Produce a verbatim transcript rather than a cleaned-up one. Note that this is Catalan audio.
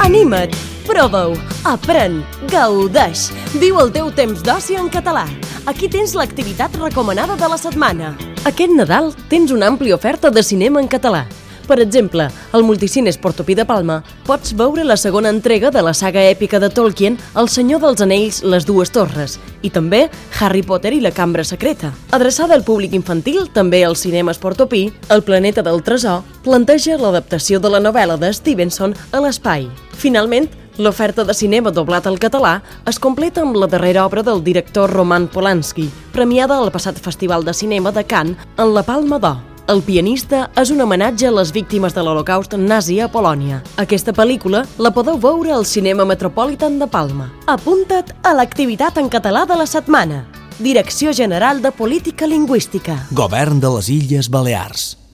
Anima't, prova-ho, aprèn, gaudeix, viu el teu temps d'oci en català. Aquí tens l'activitat recomanada de la setmana. Aquest Nadal tens una àmplia oferta de cinema en català. Per exemple, al Multicines Portopí de Palma pots veure la segona entrega de la saga èpica de Tolkien, El Senyor dels Anells, Les Dues Torres, i també Harry Potter i la Cambra Secreta. Adreçada al públic infantil, també al Cinemes Portopí, El Planeta del Tresor planteja l'adaptació de la novel·la de Stevenson a l'espai. Finalment, l'oferta de cinema doblat al català es completa amb la darrera obra del director Roman Polanski, premiada al passat Festival de Cinema de Cannes en la Palma d'Or. El pianista és un homenatge a les víctimes de l'Holocaust nazi a Polònia. Aquesta pel·lícula la podeu veure al Cinema Metropolitan de Palma. Apunta't a l'activitat en català de la setmana. Direcció General de Política Lingüística. Govern de les Illes Balears.